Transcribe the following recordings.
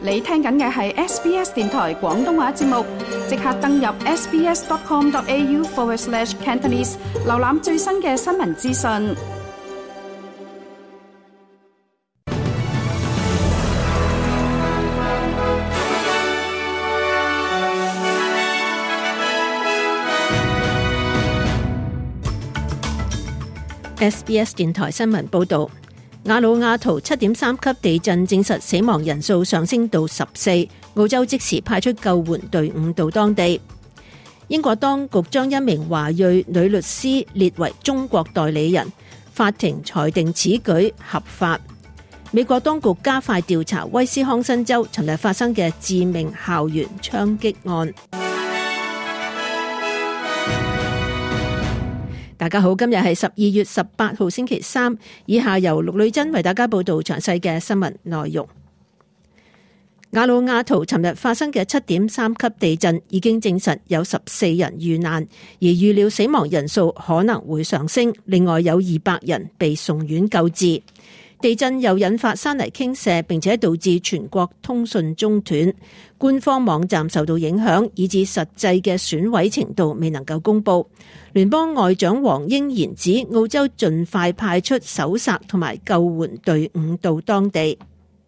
你聽緊嘅係 SBS 電台廣東話節目，即刻登入 sbs.com.au/Cantonese 瀏覽最新嘅新聞資訊。 SBS 電台新聞報導，瓦努阿圖7.3級地震證實死亡人數上升到14，澳洲即時派出救援隊伍到當地。英國當局將一名華裔女律師列為中國代理人，法庭裁定此舉合法。美國當局加快調查威斯康辛州尋日發生嘅致命校園槍擊案。大家好，今日係12月18號星期三，以下由陸女珍為大家報道詳細嘅新聞內容。瓦努阿圖尋日發生嘅7.3級地震已經證實有14人遇難，而預料死亡人數可能會上升，另外有200人被送院救治。地震又引發山泥傾瀉，並且導致全國通訊中斷，官方網站受到影響，以致實際嘅損毀程度未能夠公布。聯邦外長黃英賢指澳洲盡快派出搜索同埋救援隊伍到當地。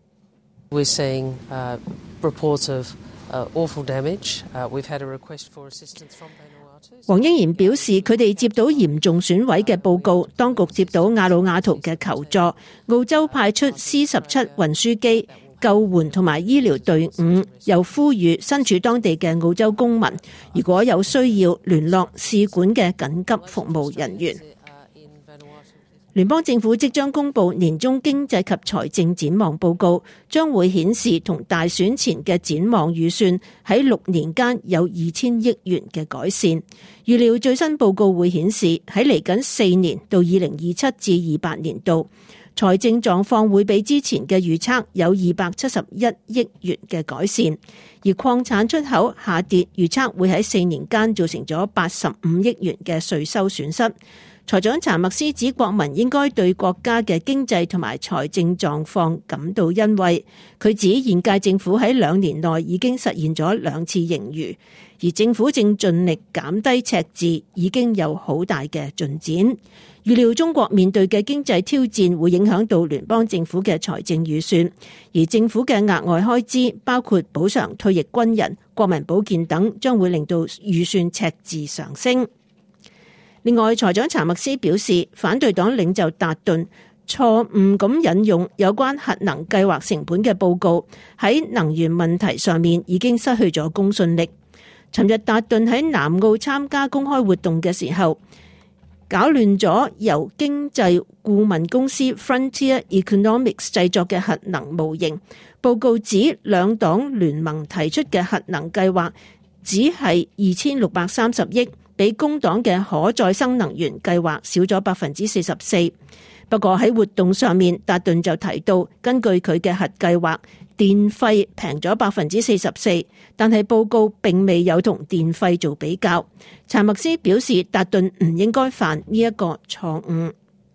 We're seeing reports of awful damage. We've had a request for assistance from Vanuatu. 黃英賢表示，佢哋接到嚴重損毀嘅報告，當局接到瓦努阿圖嘅求助，澳洲派出 C-17 運輸機、救援同埋醫療隊伍，又呼籲身處當地嘅澳洲公民，如果有需要聯絡使館嘅緊急服務人員。聯邦政府即將公布年中經濟及財政展望報告，將會顯示同大選前嘅展望預算喺6年間有2000億元嘅改善。預料最新報告會顯示喺嚟緊4年到2027至28年度，財政狀況會比之前嘅預測有271億元嘅改善，而礦產出口下跌預測會喺4年間造成咗85億元嘅稅收損失。財長查默斯指國民應該對國家嘅經濟同埋財政狀況感到欣慰。佢指現屆政府喺2年內已經實現咗2次盈餘，而政府正盡力減低赤字，已經有好大嘅進展。預料中國面對嘅經濟挑戰會影響到聯邦政府嘅財政預算，而政府嘅額外開支包括補償退役軍人、國民保健等，將會令到預算赤字上升。另外，財長查默斯表示，反對黨領袖達頓錯誤咁引用有關核能計劃成本嘅報告，喺能源問題上面已經失去咗公信力。尋日達頓喺南澳參加公開活動嘅時候，搞亂咗由經濟顧問公司 Frontier Economics 製作嘅核能模型。報告指兩黨聯盟提出嘅核能計劃只係2630億，比工黨嘅可再生能源計劃少咗44%。不過喺活動上面，達頓就提到，根據佢嘅核計劃，電費平咗44%，但係報告並未有同電費做比較。查默斯表示，達頓唔應該犯呢一個錯誤。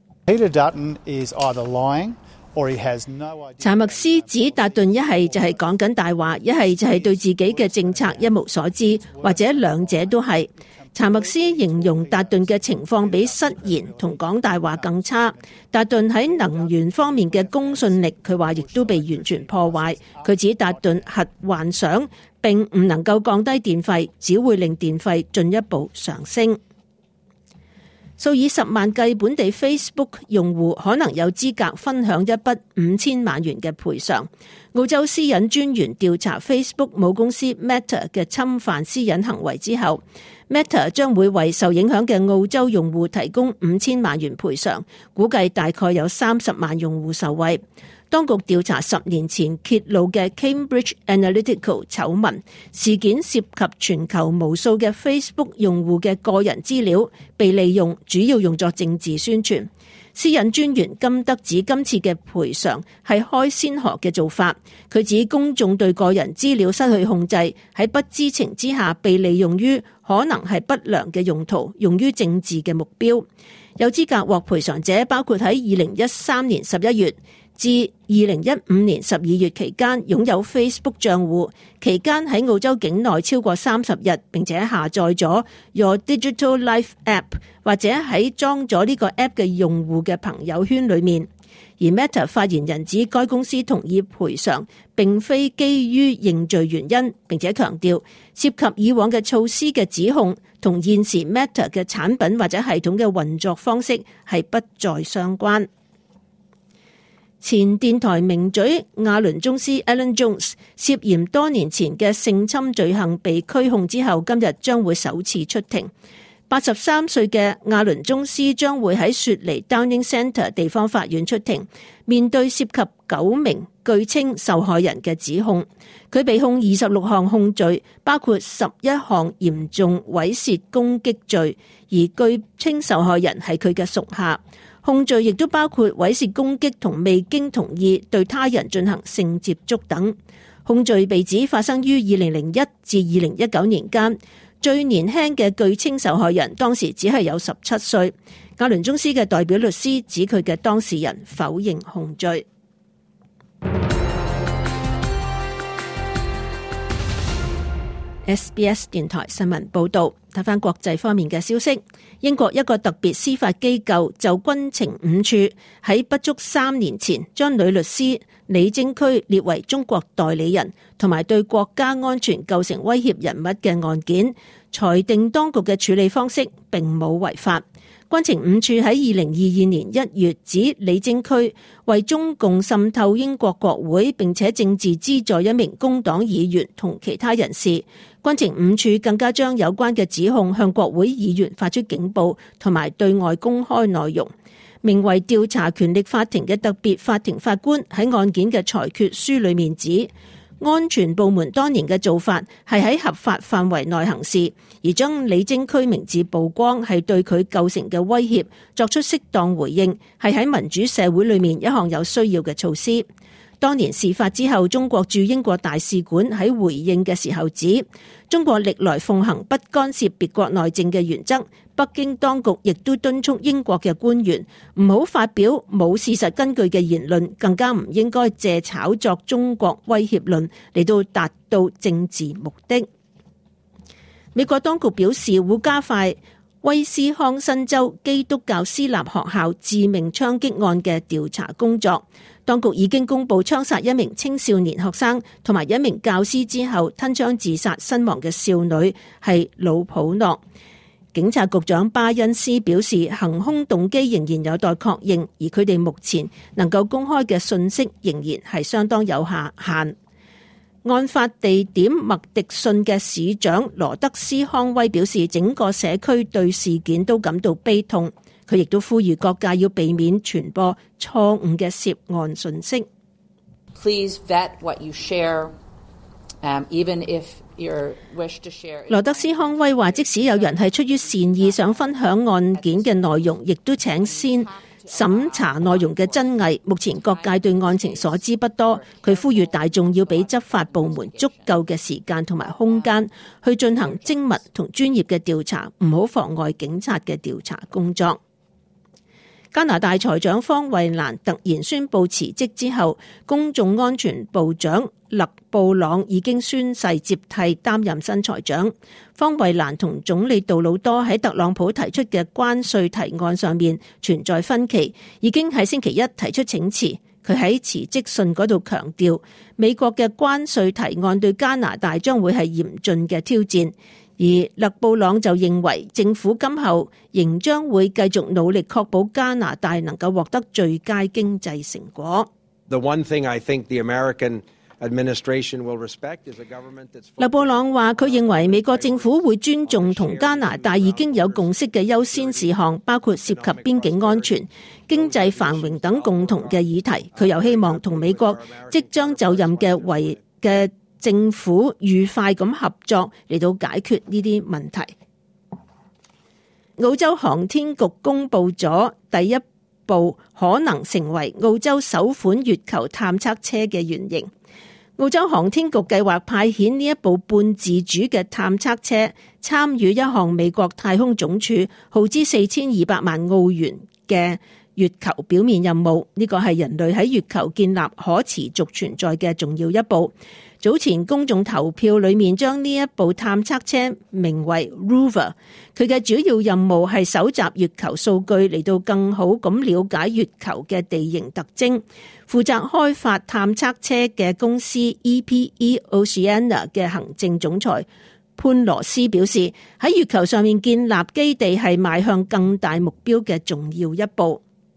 查默斯指達頓一係就係講緊大話，一係就係對自己嘅政策一無所知，或者兩者都係。查默斯形容達頓嘅情況比失言同講大話更差。達頓喺能源方面嘅公信力，佢話亦都被完全破壞。佢指達頓核幻想並唔能夠降低電費，只會令電費進一步上升。數以10萬計本地 Facebook 用戶可能有資格分享一筆5000萬元嘅賠償。澳洲私隱專員調查 Facebook 母公司 Meta 嘅侵犯私隱行為之後， Meta 將會為受影響嘅澳洲用戶提供5000萬元賠償，估計大概有30萬用戶受惠。當局調查10年前揭露嘅 Cambridge Analytica 醜聞事件，涉及全球無數嘅 Facebook 用戶嘅個人資料被利用，主要用作政治宣傳。私隱專員金德指今次嘅賠償係開先河嘅做法。佢指公眾對個人資料失去控制，喺不知情之下被利用於可能係不良嘅用途，用於政治嘅目標。有資格獲賠償者包括喺2013年11月自2015年12月期間擁有 Facebook 賬戶，期間喺澳洲境內超過30日，並且下載咗 Your Digital Life App 或者喺裝咗呢個 App 嘅用戶嘅朋友圈裏面。而 Meta 發言人指該公司同意賠償，並非基於認罪原因，並且強調涉及以往嘅措施嘅指控同現時 Meta 嘅產品或者系統嘅運作方式係不再相關。前電台名嘴亞倫宗斯 Alan Jones 涉嫌多年前嘅性侵罪行被拘控之後，今日將會首次出庭。83歲嘅亞倫宗斯將會喺雪梨 Downing Centre 地方法院出庭，面對涉及9名據稱受害人嘅指控。佢被控26項控罪，包括11項嚴重猥褻攻擊罪，而據稱受害人係佢嘅屬下。控罪亦都包括猥褻攻擊同未經同意對他人進行性接觸等。控罪被指發生於2001至2019年間。最年輕嘅據稱受害人當時只係有17歲。亞倫宗斯嘅代表律師指佢嘅當事人否認控罪。SBS 電台新聞報道，睇返國際方面嘅消息，英國一個特別司法機構就軍情五處喺不足3年前將女律師李貞駒列為中國代理人同埋對國家安全構成威脅人物嘅案件，裁定當局嘅處理方式並冇違法。軍情五處喺2022年1月指李貞駒為中共滲透英國國會，並且政治資助一名工黨議員同其他人士。軍情五處更加將有關嘅指控向國會議員發出警報，同埋對外公開內容。名為調查權力法庭嘅特別法庭法官喺案件嘅裁決書裏面指，安全部門當年嘅做法係喺合法範圍內行事，而將李貞駒名字曝光係對佢構成嘅威脅作出適當回應，係喺民主社會裏面一項有需要嘅措施。當年事發之後，中國駐英國大使館喺回應嘅時候指，中國歷來奉行不干涉別國內政嘅原則，北京當局亦都敦促英國嘅官員唔好發表冇事實根據嘅言論，更加唔應該借炒作中國威脅論嚟到達到政治目的。美國當局表示會加快威斯康辛州基督教私立學校致命槍擊案嘅調查工作。當局已經公布槍殺一名青少年學生同埋一名教師之後吞槍自殺身亡嘅少女係魯普諾。警察局長巴恩斯表示，行兇動機仍然有待確認，而佢哋目前能夠公開嘅信息仍然係相當有限。案發地點麥迪遜嘅市長羅德斯康威表示，整個社區對事件都感到悲痛。佢亦都呼籲各界要避免傳播錯誤嘅涉案信息。 Please vet what you share, even if you wish to share. 羅德斯康威話，即使有人係出於善意想分享案件嘅內容，亦都請先審查內容嘅真偽。目前各界對案情所知不多，佢呼籲大眾要俾執法部門足夠嘅時間同埋空間去進行精密同專業嘅調查，唔好妨礙警察嘅調查工作。加拿大財長方慧蘭突然宣布辭職之後，公眾安全部長勒布朗已經宣誓接替擔任新財長。方慧蘭同總理杜魯多喺特朗普提出嘅關稅提案上面存在分歧，已經喺星期一提出請辭。佢喺辭職信嗰度強調，美國嘅關稅提案對加拿大將會係嚴峻嘅挑戰。而勒布朗就認為政府今後仍將會繼續努力確保加拿大能夠獲得最佳經濟成果。 The one thing I think the American administration will respect is a government that's. 勒布朗話佢認為美國政府會尊重同加拿大已經有共識嘅優先事項，包括涉及邊境安全、經濟繁榮等共同嘅議題。佢又希望同美國即將就任嘅政府愉快咁合作嚟到解決呢啲問題。澳洲航天局公布咗第一部可能成為澳洲首款月球探測車嘅原型。澳洲航天局計劃派遣呢一部半自主嘅探測車參與一項美國太空總署耗資4200萬澳元嘅月球表面任務，呢個係人類喺月球建立可持續存在嘅重要一步。早前公眾投票裏面將呢一部探測車名為 Rover， 佢嘅主要任務係搜集月球數據嚟到更好咁了解月球嘅地形特徵。負責開發探測車嘅公司 EPE Oceania 嘅行政總裁潘羅斯表示，喺月球上面建立基地係邁向更大目標嘅重要一步。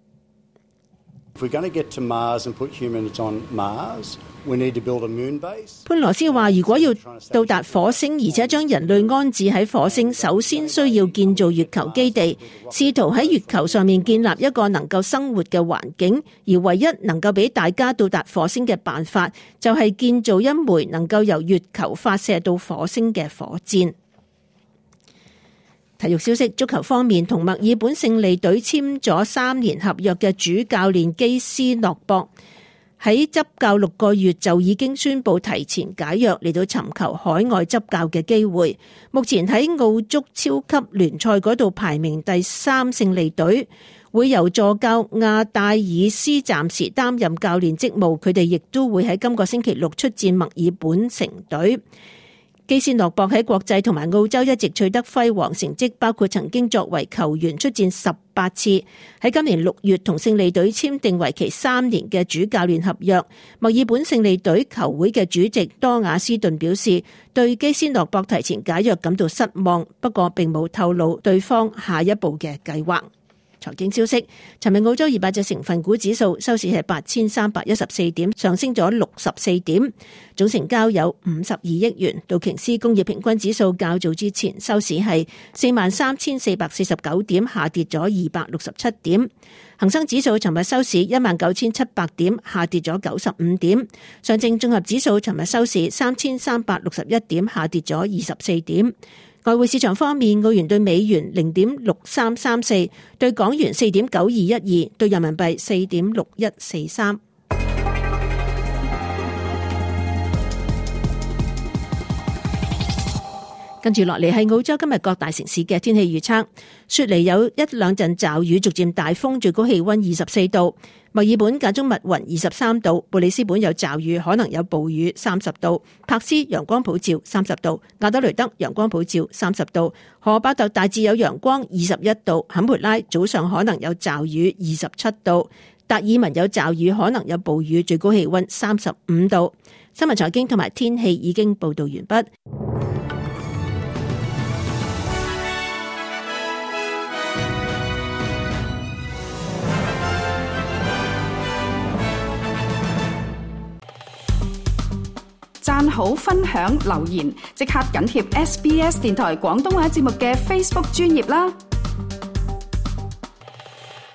潘羅斯話，如果要到達火星，而且將人類安置喺火星，首先需要建造月球基地，試圖喺月球上面建立一個能夠生活嘅環境，而唯一能夠俾大家到達火星嘅辦法，就係建造一枚能夠由月球發射到火星嘅火箭。體育消息，足球方面，同墨爾本勝利隊簽咗3年合約嘅主教練基斯諾博喺執教6個月就已經宣布提前解約，嚟到尋求海外執教嘅機會。目前喺澳足超級聯賽嗰度排名第3，勝利隊會由助教亞戴爾斯暫時擔任教練職務，佢哋亦都會喺今個星期6出戰墨爾本城隊。基斯諾博喺國際同埋澳洲一直取得輝煌成績，包括曾經作為球員出戰18次，喺今年6月同勝利隊簽訂為期3年嘅主教練合約。墨爾本勝利隊球會嘅主席多亞斯頓表示，對基斯諾博提前解約感到失望，不過並冇透露對方下一步嘅計劃。財經消息，尋日澳洲200隻成分股指數收市係8314點，上升咗64點，總成交有52億元。道瓊斯工業平均指數較早之前收市係43449點，下跌咗267點。恒生指數尋日收市19700點，下跌咗95點。上證綜合指數尋日收市3361點，下跌咗24點。外匯市場方面，澳元對美元0.6334，對港元4.9212，對人民幣4.6143。跟住落嚟係澳洲今日各大城市嘅天氣預測。雪梨有1兩陣驟雨，逐漸大風，最高氣溫24度。墨爾本間中密雲23度，布里斯本有驟雨，可能有暴雨30度，珀斯陽光普照30度，亞德雷德陽光普照30度，荷巴特大致有陽光21度，坎培拉早上可能有驟雨27度，達爾文有驟雨，可能有暴雨，最高氣溫35度。新聞財經同埋天氣已經報道完畢。 讚好、分享、留言，即刻緊貼SBS 電台廣東話節目嘅 Facebook 專頁啦！